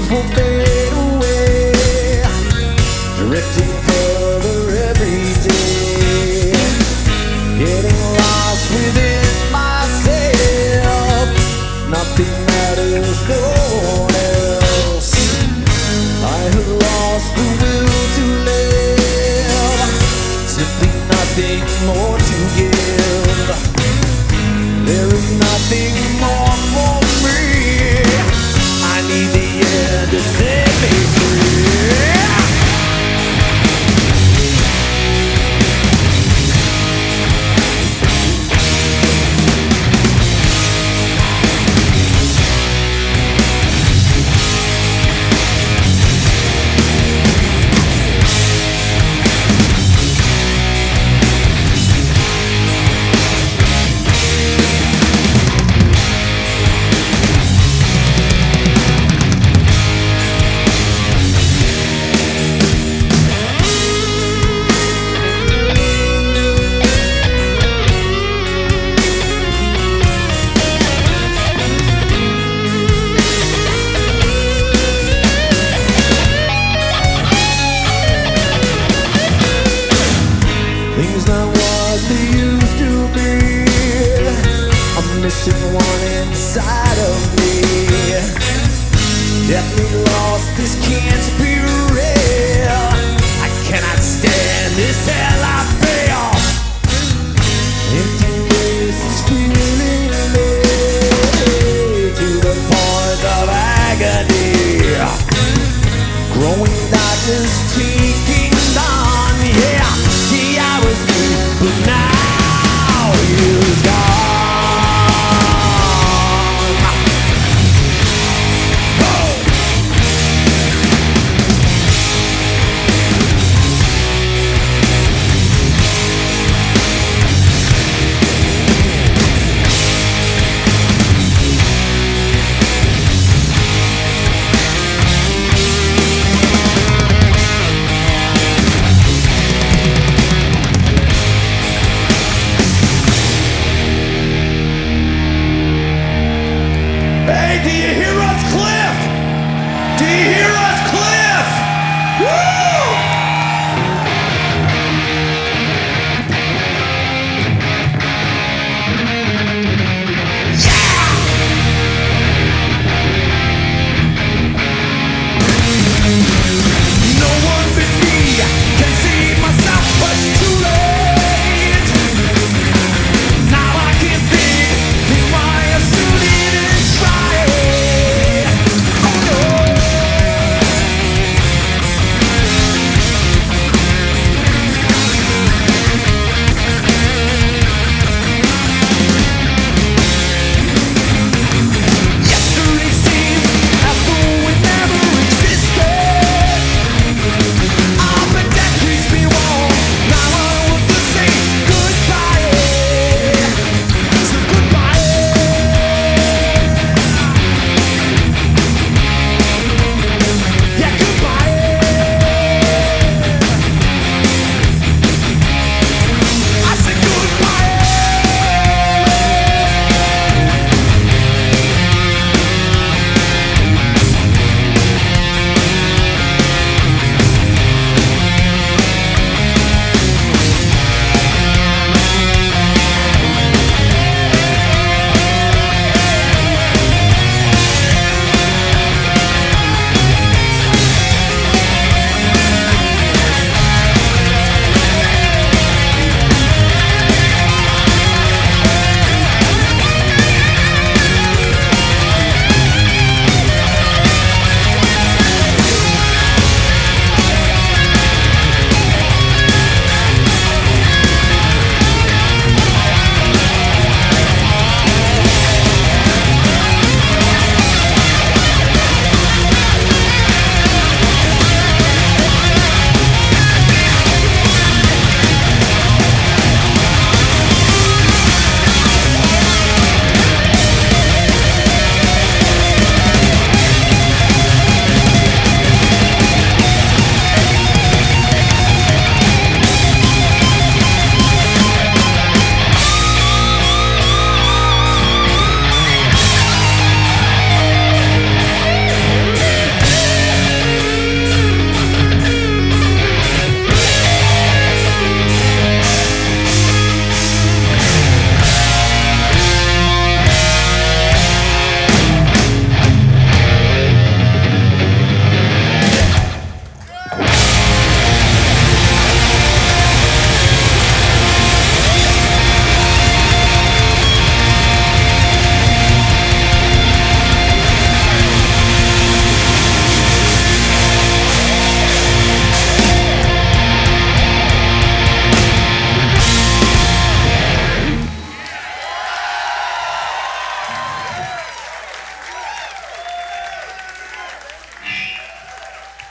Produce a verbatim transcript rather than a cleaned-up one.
dreams will fade away, drifting further every day, getting lost within myself. Nothing matters, no one else. I have lost the will to live, simply nothing more to give. There is nothing more for me. I need the end to set me free. Things not what they used to be. I'm missing one inside of me. Definitely lost, this can't be real. I cannot stand this hell I feel. Empty waste is feeling me to the point of agony. Growing darkness taking on, yeah. I was new, but now